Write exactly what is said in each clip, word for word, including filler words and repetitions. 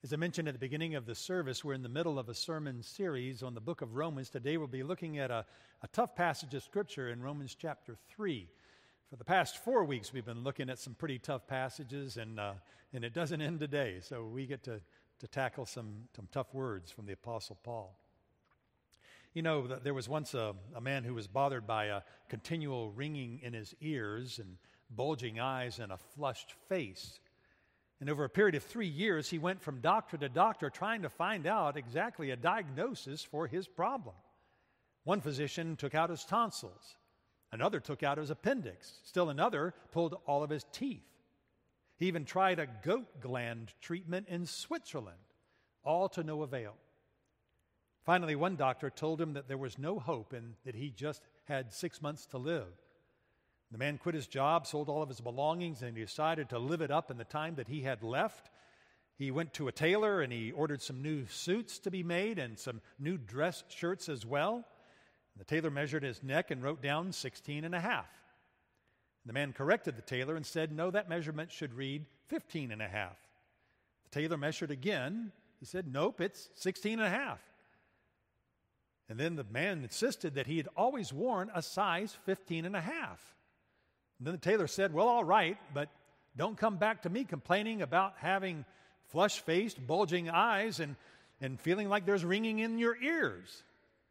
As I mentioned at the beginning of the service, we're in the middle of a sermon series on the book of Romans. Today we'll be looking at a, a tough passage of Scripture in Romans chapter three. For the past four weeks, we've been looking at some pretty tough passages, and uh, and it doesn't end today. So we get to, to tackle some, some tough words from the Apostle Paul. You know, there was once a, a man who was bothered by a continual ringing in his ears and bulging eyes and a flushed face. And over a period of three years, he went from doctor to doctor trying to find out exactly a diagnosis for his problem. One physician took out his tonsils. Another took out his appendix. Still another pulled all of his teeth. He even tried a goat gland treatment in Switzerland, all to no avail. Finally, one doctor told him that there was no hope and that he just had six months to live. The man quit his job, sold all of his belongings, and he decided to live it up in the time that he had left. He went to a tailor and he ordered some new suits to be made and some new dress shirts as well. The tailor measured his neck and wrote down sixteen and a half. The man corrected the tailor and said, no, that measurement should read fifteen and a half. The tailor measured again. He said, nope, it's sixteen and a half. And then the man insisted that he had always worn a size fifteen and a half. And then the tailor said, well, all right, but don't come back to me complaining about having flush-faced, bulging eyes and, and feeling like there's ringing in your ears.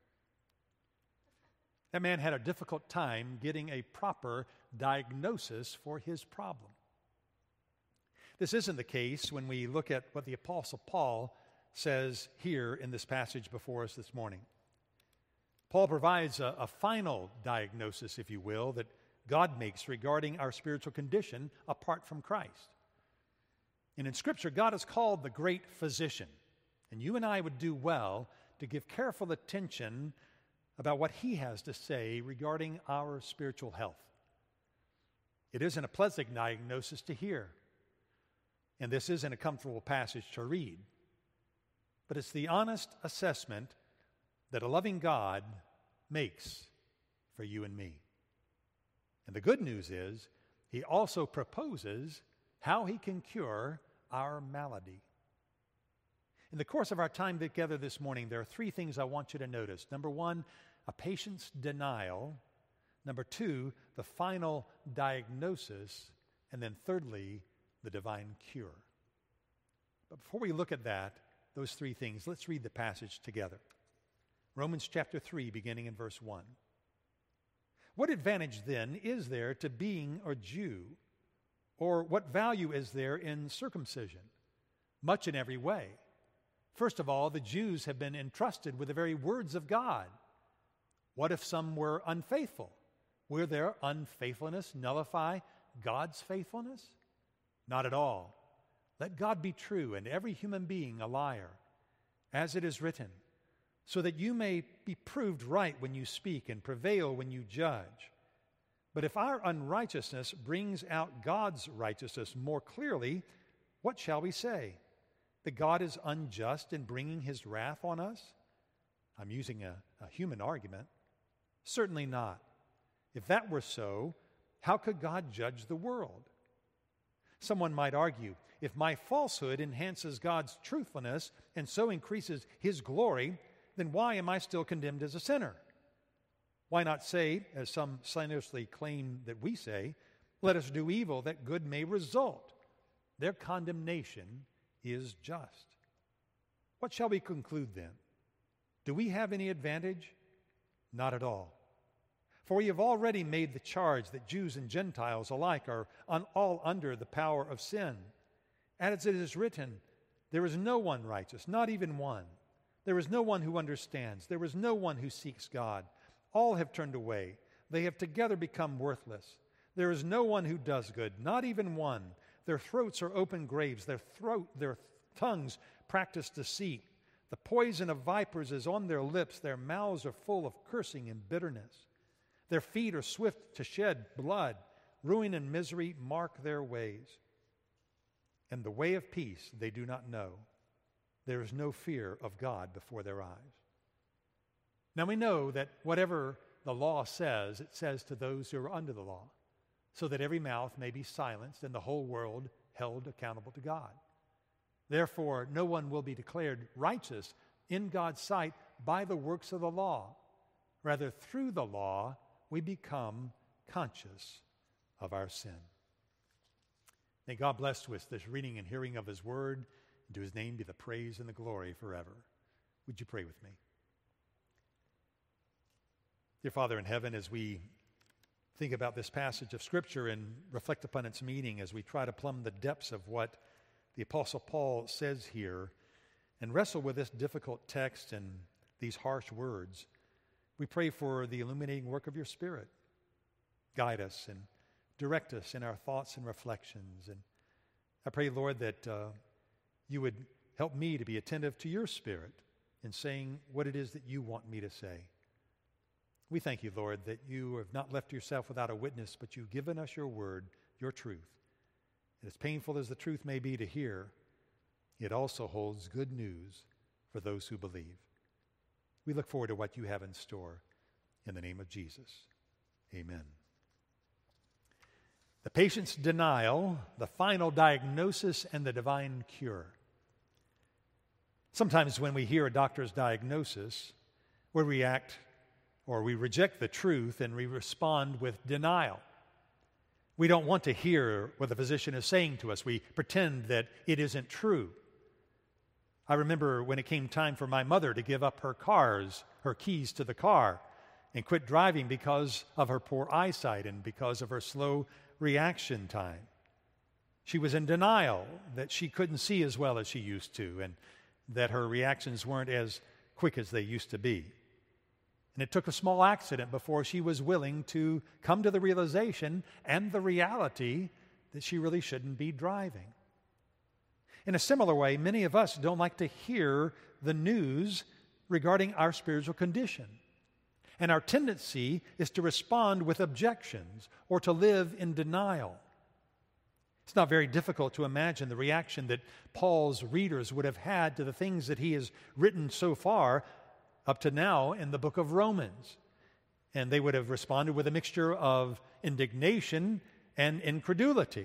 That man had a difficult time getting a proper diagnosis for his problem. This isn't the case when we look at what the Apostle Paul says here in this passage before us this morning. Paul provides a, a final diagnosis, if you will, that God makes regarding our spiritual condition apart from Christ. And in Scripture, God is called the great physician. And you and I would do well to give careful attention about what he has to say regarding our spiritual health. It isn't a pleasant diagnosis to hear. And this isn't a comfortable passage to read. But it's the honest assessment that a loving God makes for you and me. And the good news is, he also proposes how he can cure our malady. In the course of our time together this morning, there are three things I want you to notice. Number one, a patient's denial. Number two, the final diagnosis. And then thirdly, the divine cure. But before we look at that, those three things, let's read the passage together. Romans chapter three, beginning in verse one. What advantage then is there to being a Jew? Or what value is there in circumcision? Much in every way. First of all, the Jews have been entrusted with the very words of God. What if some were unfaithful? Will their unfaithfulness nullify God's faithfulness? Not at all. Let God be true and every human being a liar, as it is written, so that you may be proved right when you speak and prevail when you judge. But if our unrighteousness brings out God's righteousness more clearly, what shall we say? That God is unjust in bringing his wrath on us? I'm using a, a human argument. Certainly not. If that were so, how could God judge the world? Someone might argue, if my falsehood enhances God's truthfulness and so increases his glory, then why am I still condemned as a sinner? Why not say, as some slanderously claim that we say, let us do evil that good may result? Their condemnation is just. What shall we conclude then? Do we have any advantage? Not at all. For we have already made the charge that Jews and Gentiles alike are un- all under the power of sin. As it is written, there is no one righteous, not even one. There is no one who understands. There is no one who seeks God. All have turned away. They have together become worthless. There is no one who does good, not even one. Their throats are open graves. Their throat, their tongues practice deceit. The poison of vipers is on their lips. Their mouths are full of cursing and bitterness. Their feet are swift to shed blood. Ruin and misery mark their ways. And the way of peace they do not know. There is no fear of God before their eyes. Now we know that whatever the law says, it says to those who are under the law, so that every mouth may be silenced and the whole world held accountable to God. Therefore, no one will be declared righteous in God's sight by the works of the law. Rather, through the law, we become conscious of our sin. May God bless to us this reading and hearing of His word, and to His name be the praise and the glory forever. Would you pray with me? Dear Father in heaven, as we think about this passage of Scripture and reflect upon its meaning, as we try to plumb the depths of what the Apostle Paul says here and wrestle with this difficult text and these harsh words, we pray for the illuminating work of your Spirit. Guide us and direct us in our thoughts and reflections. And I pray, Lord, that uh, you would help me to be attentive to your Spirit in saying what it is that you want me to say. We thank you, Lord, that you have not left yourself without a witness, but you've given us your word, your truth. And as painful as the truth may be to hear, it also holds good news for those who believe. We look forward to what you have in store. In the name of Jesus, amen. The patient's denial, the final diagnosis, and the divine cure. Sometimes when we hear a doctor's diagnosis, we react or we reject the truth and we respond with denial. We don't want to hear what the physician is saying to us. We pretend that it isn't true. I remember when it came time for my mother to give up her cars, her keys to the car, and quit driving because of her poor eyesight and because of her slow reaction time. She was in denial that she couldn't see as well as she used to and that her reactions weren't as quick as they used to be. And it took a small accident before she was willing to come to the realization and the reality that she really shouldn't be driving. In a similar way, many of us don't like to hear the news regarding our spiritual condition. And our tendency is to respond with objections or to live in denial. It's not very difficult to imagine the reaction that Paul's readers would have had to the things that he has written so far up to now in the book of Romans. And they would have responded with a mixture of indignation and incredulity.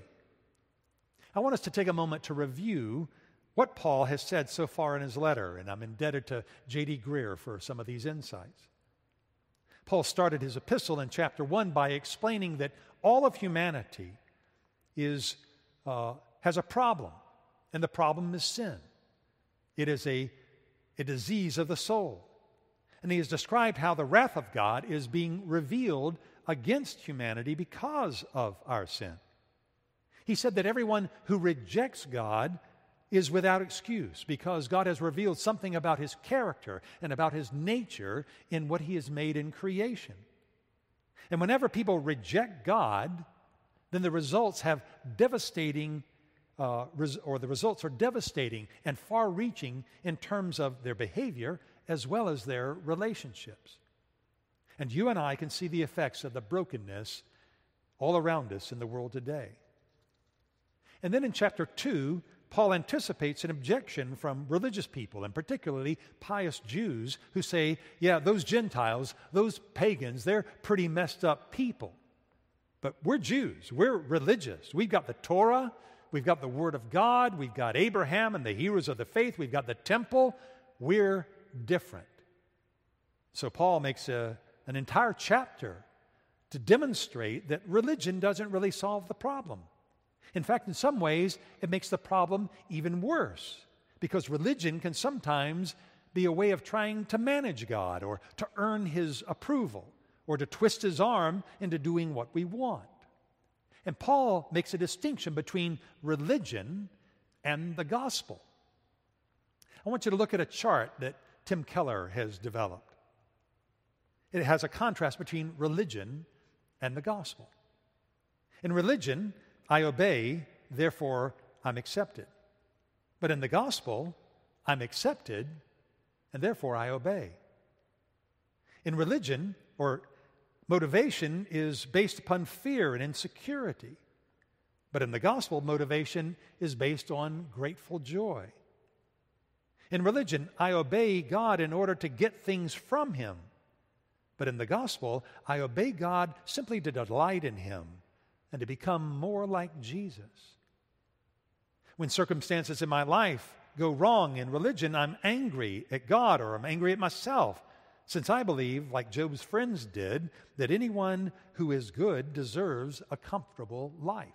I want us to take a moment to review what Paul has said so far in his letter, and I'm indebted to J D Greer for some of these insights. Paul started his epistle in chapter one by explaining that all of humanity is uh, has a problem, and the problem is sin. It is a, a disease of the soul. And he has described how the wrath of God is being revealed against humanity because of our sin. He said that everyone who rejects God is without excuse because God has revealed something about His character and about His nature in what He has made in creation. And whenever people reject God, then the results have devastating, uh, res- or the results are devastating and far-reaching in terms of their behavior as well as their relationships. And you and I can see the effects of the brokenness all around us in the world today. And then in chapter two, Paul anticipates an objection from religious people, and particularly pious Jews, who say, yeah, those Gentiles, those pagans, they're pretty messed up people. But we're Jews. We're religious. We've got the Torah. We've got the Word of God. We've got Abraham and the heroes of the faith. We've got the temple. We're different. So Paul makes a, an entire chapter to demonstrate that religion doesn't really solve the problem. In fact, in some ways, it makes the problem even worse because religion can sometimes be a way of trying to manage God or to earn His approval or to twist His arm into doing what we want. And Paul makes a distinction between religion and the gospel. I want you to look at a chart that Tim Keller has developed. It has a contrast between religion and the gospel. In religion, I obey, therefore I'm accepted. But in the gospel, I'm accepted, and therefore I obey. In religion, or motivation is based upon fear and insecurity. But in the gospel, motivation is based on grateful joy. In religion, I obey God in order to get things from Him. But in the gospel, I obey God simply to delight in Him and to become more like Jesus. When circumstances in my life go wrong in religion, I'm angry at God or I'm angry at myself, since I believe, like Job's friends did, that anyone who is good deserves a comfortable life.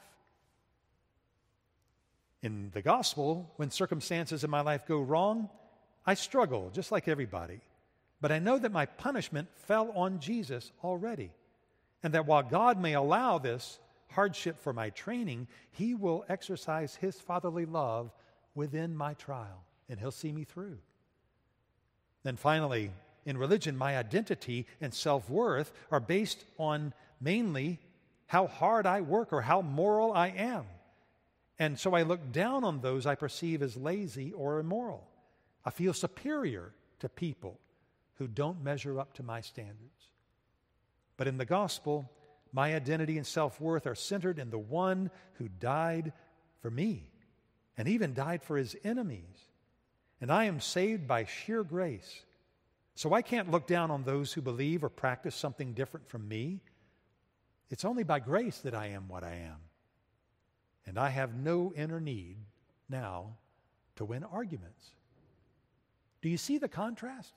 In the gospel, when circumstances in my life go wrong, I struggle just like everybody. But I know that my punishment fell on Jesus already, and that while God may allow this hardship for my training, He will exercise His fatherly love within my trial, and He'll see me through. Then finally, in religion, my identity and self-worth are based on mainly how hard I work or how moral I am. And so I look down on those I perceive as lazy or immoral. I feel superior to people who don't measure up to my standards. But in the gospel, my identity and self-worth are centered in the one who died for me and even died for His enemies. And I am saved by sheer grace. So I can't look down on those who believe or practice something different from me. It's only by grace that I am what I am. And I have no inner need now to win arguments. Do you see the contrast?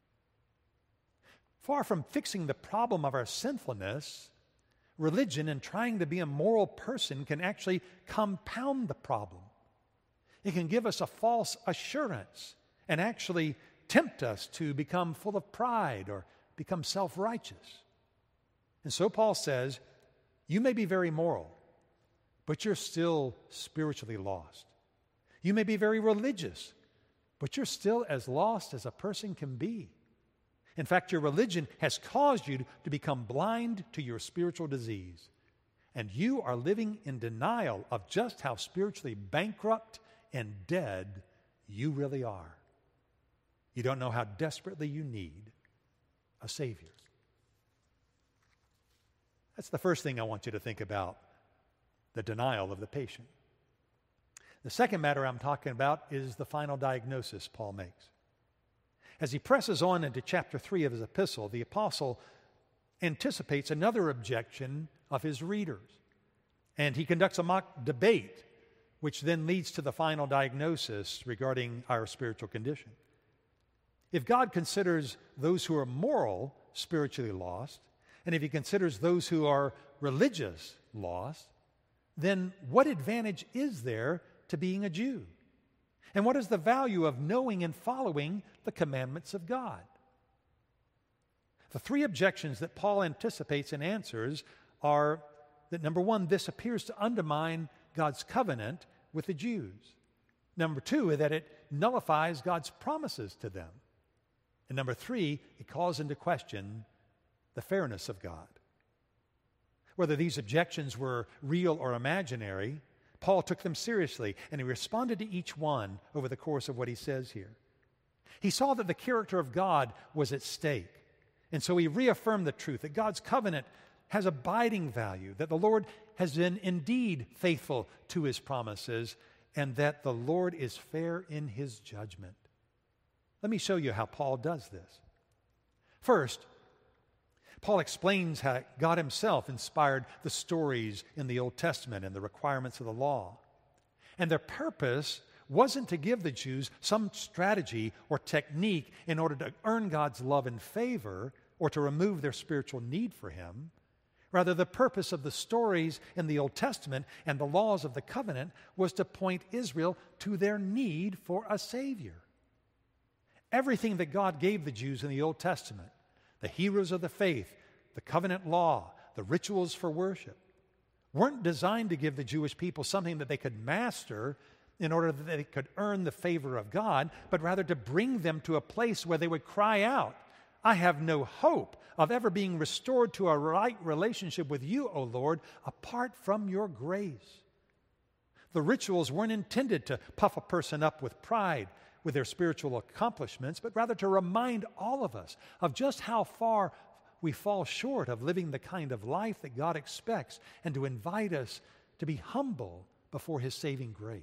Far from fixing the problem of our sinfulness, religion and trying to be a moral person can actually compound the problem. It can give us a false assurance and actually tempt us to become full of pride or become self-righteous. And so Paul says, you may be very moral, but you're still spiritually lost. You may be very religious, but you're still as lost as a person can be. In fact, your religion has caused you to become blind to your spiritual disease. And you are living in denial of just how spiritually bankrupt and dead you really are. You don't know how desperately you need a Savior. That's the first thing I want you to think about, the denial of the patient. The second matter I'm talking about is the final diagnosis Paul makes. As he presses on into chapter three of his epistle, the apostle anticipates another objection of his readers. And he conducts a mock debate, which then leads to the final diagnosis regarding our spiritual condition. If God considers those who are moral spiritually lost, and if He considers those who are religious lost, then what advantage is there to being a Jew? And what is the value of knowing and following the commandments of God? The three objections that Paul anticipates and answers are that, number one, this appears to undermine God's covenant with the Jews. Number two, that it nullifies God's promises to them. And number three, it calls into question the fairness of God. Whether these objections were real or imaginary, Paul took them seriously, and he responded to each one over the course of what he says here. He saw that the character of God was at stake, and so he reaffirmed the truth that God's covenant has abiding value, that the Lord has been indeed faithful to His promises, and that the Lord is fair in His judgment. Let me show you how Paul does this. First, Paul explains how God Himself inspired the stories in the Old Testament and the requirements of the law. And their purpose wasn't to give the Jews some strategy or technique in order to earn God's love and favor or to remove their spiritual need for Him. Rather, the purpose of the stories in the Old Testament and the laws of the covenant was to point Israel to their need for a Savior. Everything that God gave the Jews in the Old Testament, the heroes of the faith, the covenant law, the rituals for worship, weren't designed to give the Jewish people something that they could master in order that they could earn the favor of God, but rather to bring them to a place where they would cry out, I have no hope of ever being restored to a right relationship with you, O Lord, apart from your grace. The rituals weren't intended to puff a person up with pride with their spiritual accomplishments, but rather to remind all of us of just how far we fall short of living the kind of life that God expects, and to invite us to be humble before His saving grace.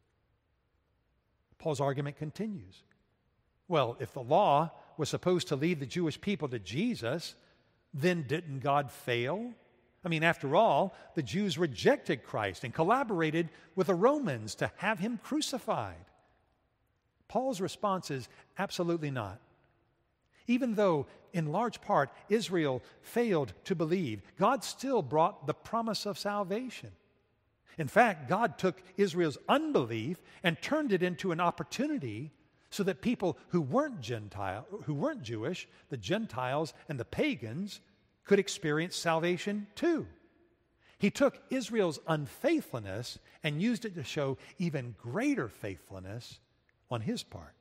Paul's argument continues. Well, if the law was supposed to lead the Jewish people to Jesus, then didn't God fail I mean, after all, the Jews rejected Christ and collaborated with the Romans to have him crucified. Paul's response is absolutely not. Even though, in large part, Israel failed to believe, God still brought the promise of salvation. In fact, God took Israel's unbelief and turned it into an opportunity so that people who weren't Gentile, who weren't Jewish, the Gentiles and the pagans, could experience salvation too. He took Israel's unfaithfulness and used it to show even greater faithfulness on his part.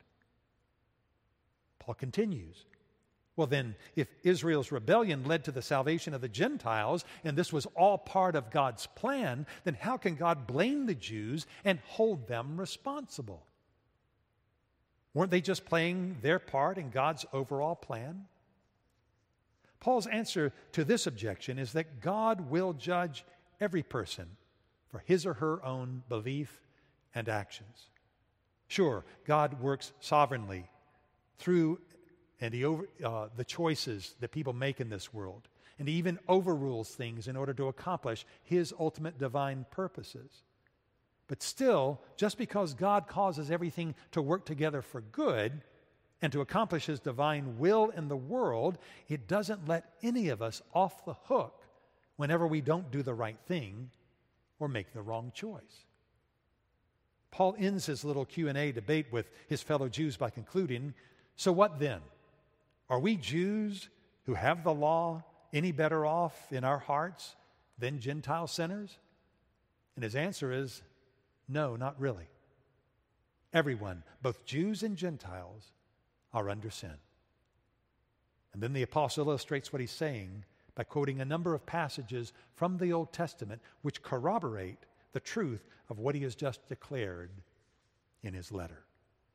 Paul continues. Well then, if Israel's rebellion led to the salvation of the Gentiles, and this was all part of God's plan, then how can God blame the Jews and hold them responsible? Weren't they just playing their part in God's overall plan? Paul's answer to this objection is that God will judge every person for his or her own belief and actions. Sure, God works sovereignly through and he over, uh, the choices that people make in this world. And he even overrules things in order to accomplish his ultimate divine purposes. But still, just because God causes everything to work together for good and to accomplish his divine will in the world, it doesn't let any of us off the hook whenever we don't do the right thing or make the wrong choice. Paul ends his little Q and A debate with his fellow Jews by concluding, so what then? Are we Jews who have the law any better off in our hearts than Gentile sinners? And his answer is, no, not really. Everyone, both Jews and Gentiles, are under sin. And then the apostle illustrates what he's saying by quoting a number of passages from the Old Testament which corroborate the truth of what he has just declared in his letter.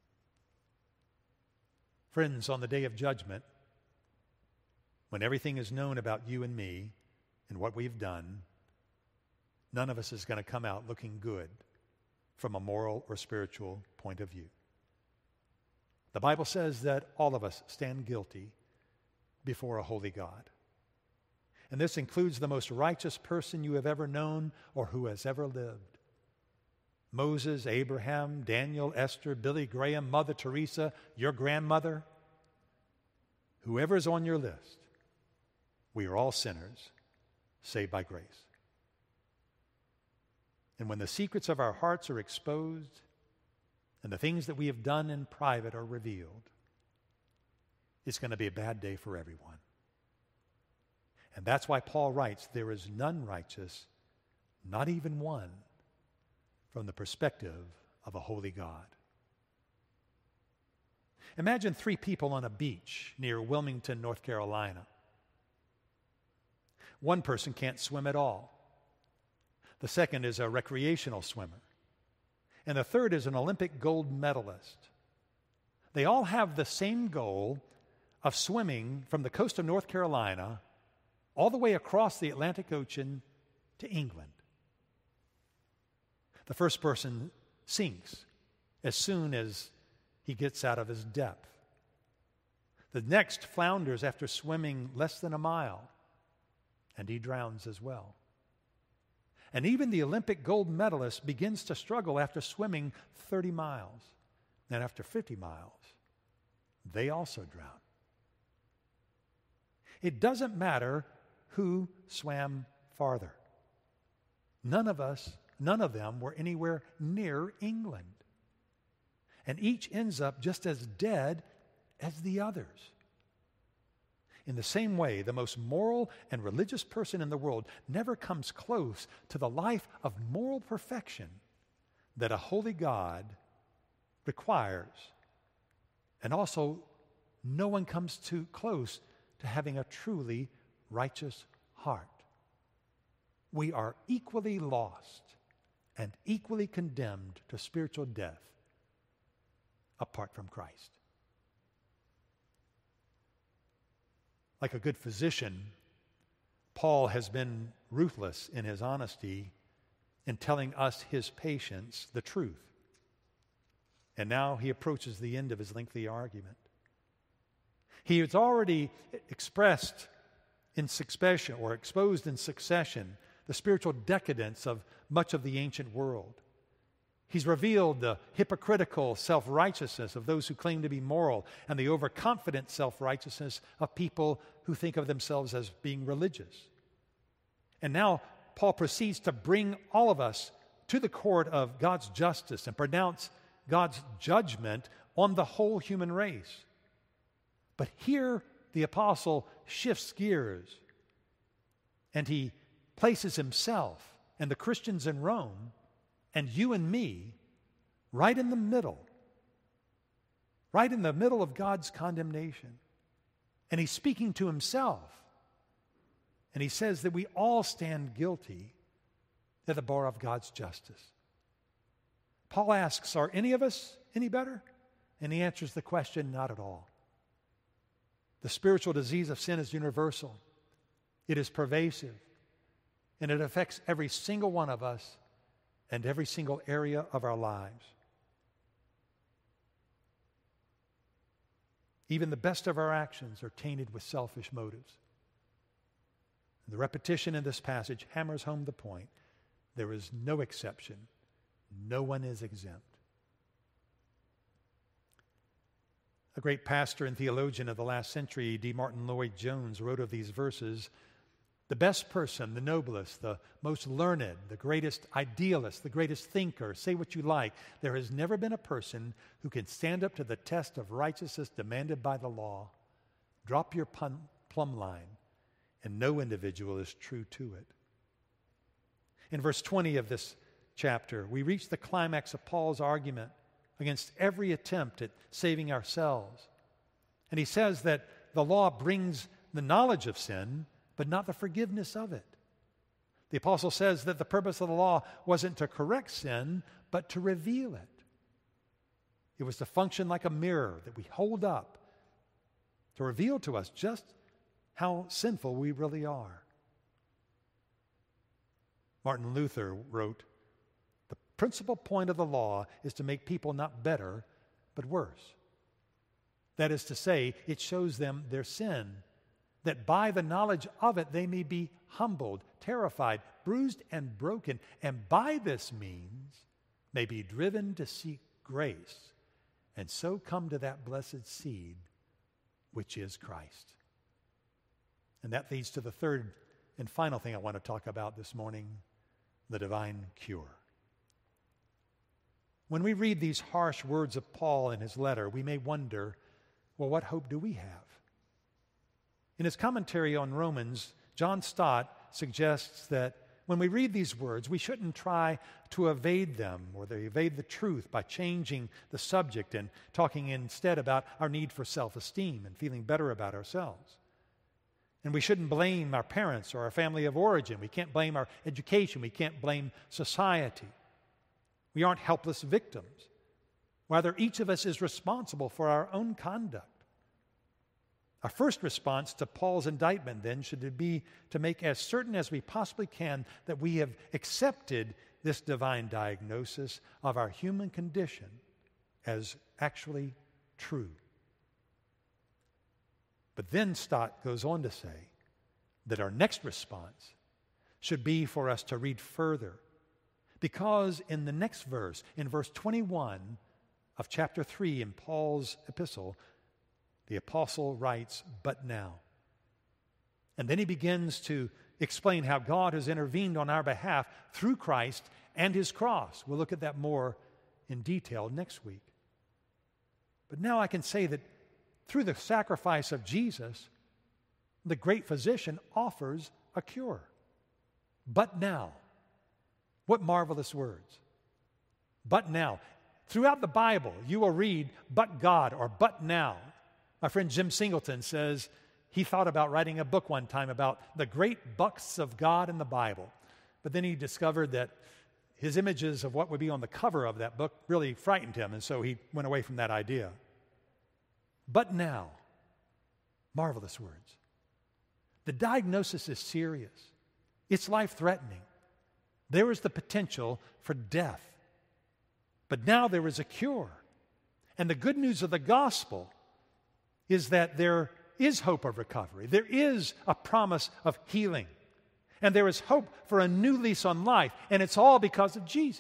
Friends, on the day of judgment, when everything is known about you and me and what we've done, none of us is going to come out looking good from a moral or spiritual point of view. The Bible says that all of us stand guilty before a holy God. And this includes the most righteous person you have ever known or who has ever lived. Moses, Abraham, Daniel, Esther, Billy Graham, Mother Teresa, your grandmother, whoever is on your list, we are all sinners, saved by grace. And when the secrets of our hearts are exposed and the things that we have done in private are revealed, it's going to be a bad day for everyone. And that's why Paul writes, there is none righteous, not even one, from the perspective of a holy God. Imagine three people on a beach near Wilmington, North Carolina. One person can't swim at all. The second is a recreational swimmer. And the third is an Olympic gold medalist. They all have the same goal of swimming from the coast of North Carolina all the way across the Atlantic Ocean to England. The first person sinks as soon as he gets out of his depth. The next flounders after swimming less than a mile, and he drowns as well. And even the Olympic gold medalist begins to struggle after swimming thirty miles. And after fifty miles, they also drown. It doesn't matter who swam farther. None of us, none of them were anywhere near England. And each ends up just as dead as the others. In the same way, the most moral and religious person in the world never comes close to the life of moral perfection that a holy God requires. And also, no one comes too close to having a truly righteous heart. We are equally lost and equally condemned to spiritual death apart from Christ. Like a good physician, Paul has been ruthless in his honesty in telling us, his patients, the truth. And now he approaches the end of his lengthy argument. He has already expressed in succession or exposed in succession the spiritual decadence of much of the ancient world. He's revealed the hypocritical self-righteousness of those who claim to be moral and the overconfident self-righteousness of people who think of themselves as being religious. And now Paul proceeds to bring all of us to the court of God's justice and pronounce God's judgment on the whole human race. But here the apostle shifts gears and he places himself and the Christians in Rome and you and me right in the middle, right in the middle of God's condemnation. And he's speaking to himself. And he says that we all stand guilty at the bar of God's justice. Paul asks, are any of us any better? And he answers the question, not at all. The spiritual disease of sin is universal. It is pervasive. And it affects every single one of us and every single area of our lives. Even the best of our actions are tainted with selfish motives. And the repetition in this passage hammers home the point. There is no exception. No one is exempt. A great pastor and theologian of the last century, D. Martin Lloyd-Jones, wrote of these verses, the best person, the noblest, the most learned, the greatest idealist, the greatest thinker, say what you like, there has never been a person who can stand up to the test of righteousness demanded by the law. Drop your plumb, plumb line, and no individual is true to it. In verse twenty of this chapter, we reach the climax of Paul's argument against every attempt at saving ourselves. And he says that the law brings the knowledge of sin, but not the forgiveness of it. The apostle says that the purpose of the law wasn't to correct sin, but to reveal it. It was to function like a mirror that we hold up to reveal to us just how sinful we really are. Martin Luther wrote, the principal point of the law is to make people not better, but worse. That is to say, it shows them their sin, that by the knowledge of it they may be humbled, terrified, bruised, and broken, and by this means may be driven to seek grace, and so come to that blessed seed, which is Christ. And that leads to the third and final thing I want to talk about this morning, the divine cure. When we read these harsh words of Paul in his letter, we may wonder, well, what hope do we have? In his commentary on Romans, John Stott suggests that when we read these words, we shouldn't try to evade them or they evade the truth by changing the subject and talking instead about our need for self-esteem and feeling better about ourselves. And we shouldn't blame our parents or our family of origin. We can't blame our education. We can't blame society. We aren't helpless victims. Rather, each of us is responsible for our own conduct. Our first response to Paul's indictment, then, should be to make as certain as we possibly can that we have accepted this divine diagnosis of our human condition as actually true. But then Stott goes on to say that our next response should be for us to read further, because in the next verse, in verse twenty-one of chapter three in Paul's epistle, the apostle writes, "But now." And then he begins to explain how God has intervened on our behalf through Christ and his cross. We'll look at that more in detail next week. But now I can say that through the sacrifice of Jesus, the great physician offers a cure. But now. What marvelous words. But now. Throughout the Bible, you will read, but God, or but now. My friend Jim Singleton says he thought about writing a book one time about the great bucks of God in the Bible. But then he discovered that his images of what would be on the cover of that book really frightened him, and so he went away from that idea. But now, marvelous words. The diagnosis is serious. It's life-threatening. There is the potential for death. But now there is a cure. And the good news of the gospel is that there is hope of recovery. There is a promise of healing. And there is hope for a new lease on life. And it's all because of Jesus.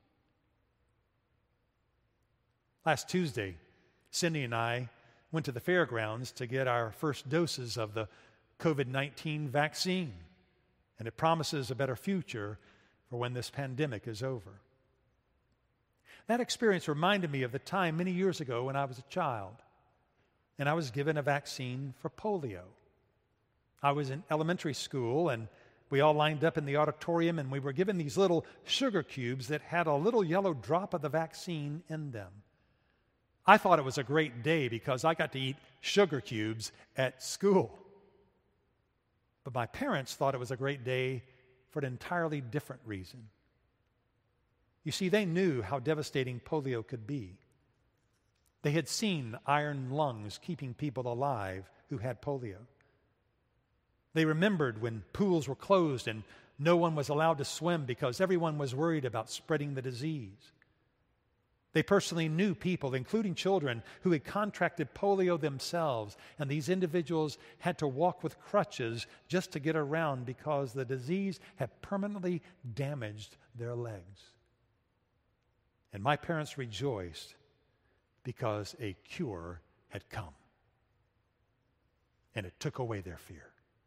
Last Tuesday, Cindy and I went to the fairgrounds to get our first doses of the covid nineteen vaccine. And it promises a better future for when this pandemic is over. That experience reminded me of the time many years ago when I was a child, and I was given a vaccine for polio. I was in elementary school, and we all lined up in the auditorium, and we were given these little sugar cubes that had a little yellow drop of the vaccine in them. I thought it was a great day because I got to eat sugar cubes at school. But my parents thought it was a great day for an entirely different reason. You see, they knew how devastating polio could be. They had seen iron lungs keeping people alive who had polio. They remembered when pools were closed and no one was allowed to swim because everyone was worried about spreading the disease. They personally knew people, including children, who had contracted polio themselves, and these individuals had to walk with crutches just to get around because the disease had permanently damaged their legs. And my parents rejoiced because a cure had come, and it took away their fear.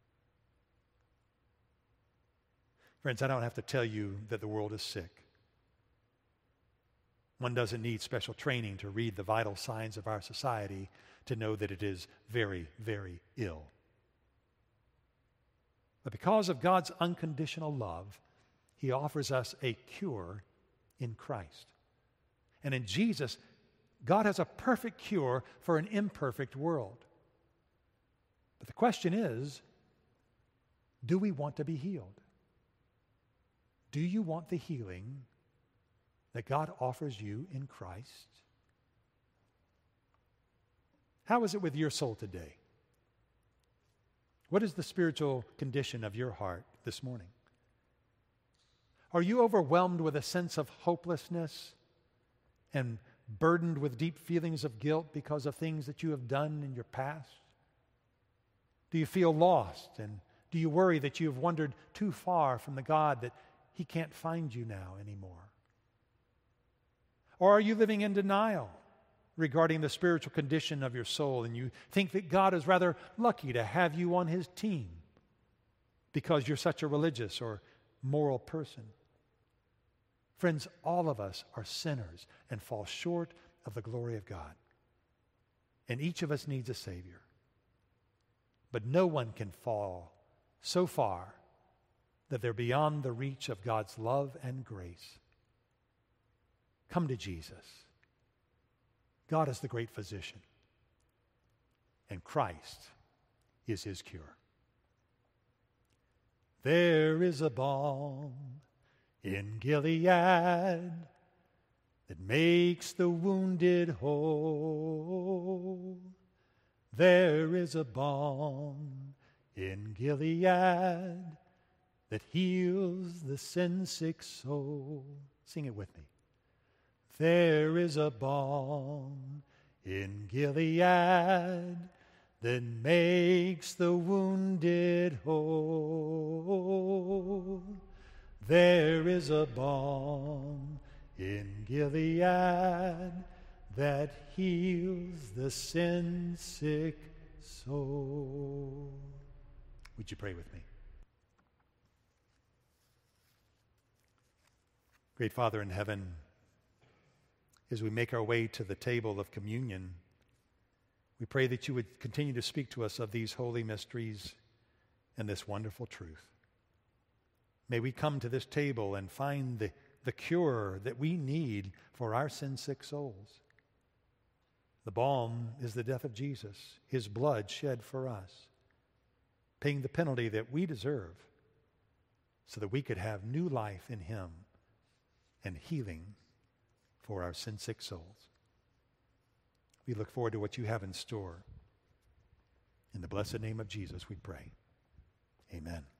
Friends, I don't have to tell you that the world is sick. One doesn't need special training to read the vital signs of our society to know that it is very, very ill. But because of God's unconditional love, He offers us a cure in Christ. And in Jesus, God has a perfect cure for an imperfect world. But the question is, do we want to be healed? Do you want the healing that God offers you in Christ? How is it with your soul today? What is the spiritual condition of your heart this morning? Are you overwhelmed with a sense of hopelessness and burdened with deep feelings of guilt because of things that you have done in your past? Do you feel lost, and do you worry that you have wandered too far from the God that He can't find you now anymore? Or are you living in denial regarding the spiritual condition of your soul, and you think that God is rather lucky to have you on His team because you're such a religious or moral person? Friends, all of us are sinners and fall short of the glory of God. And each of us needs a Savior. But no one can fall so far that they're beyond the reach of God's love and grace. Come to Jesus. God is the great physician, and Christ is His cure. There is a balm in Gilead that makes the wounded whole. There is a balm in Gilead that heals the sin-sick soul. Sing it with me. There is a balm in Gilead that makes the wounded whole. There is a balm in Gilead that heals the sin-sick soul. Would you pray with me? Great Father in heaven, as we make our way to the table of communion, we pray that you would continue to speak to us of these holy mysteries and this wonderful truth. May we come to this table and find the, the cure that we need for our sin-sick souls. The balm is the death of Jesus, His blood shed for us, paying the penalty that we deserve so that we could have new life in Him and healing for our sin-sick souls. We look forward to what you have in store. In the blessed name of Jesus we pray. Amen.